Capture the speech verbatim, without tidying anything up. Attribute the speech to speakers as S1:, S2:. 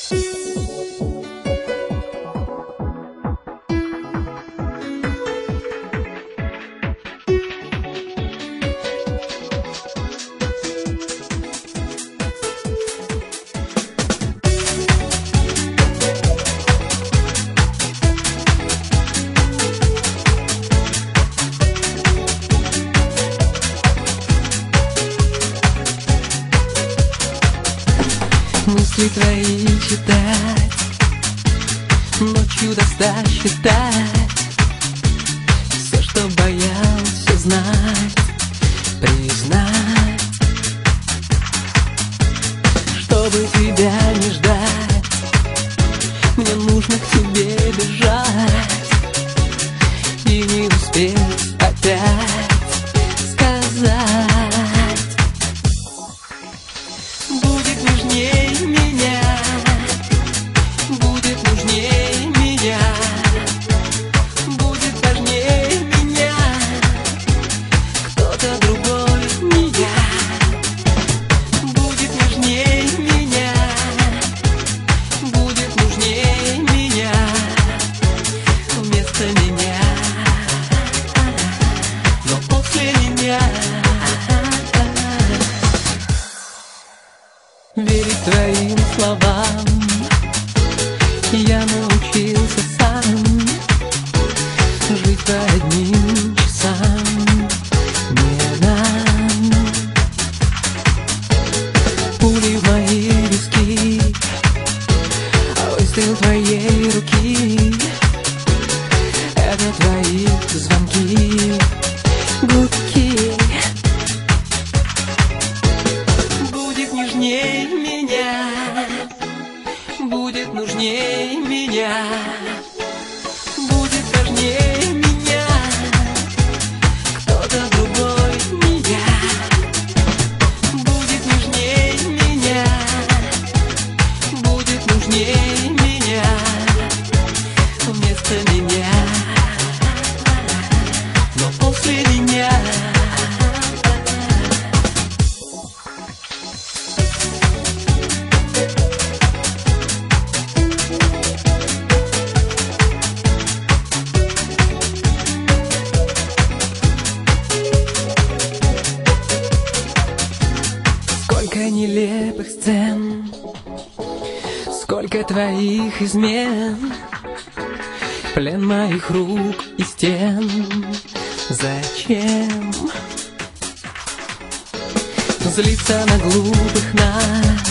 S1: Мысли твои читать, ночью достать, считать все, что боялся знать, признать. Чтобы тебя не ждать, мне нужно к тебе бежать и не успеть опять сказать. Будет нежней меня, будет нужней меня, будет важней меня кто-то другой, не я. Будет нежней меня, будет нужней меня вместо меня, но после меня. Верить твоим словам я научился сам, жить по одним часам не нам. Пули в мои виски, выстрел твоей руки, это твои звонки, гудки. Будет нежней меня, будет нужней меня, будет важней меня кто-то другой, не я. Будет нежней меня, будет нужней меня вместо меня, но после меня. Сколько нелепых сцен, сколько твоих измен, плен моих рук и стен. Зачем злиться на глупых нас?